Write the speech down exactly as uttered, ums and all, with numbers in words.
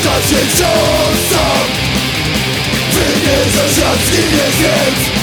Kochasz się wciąż sam. Wymierzasz jak zginiesz, więc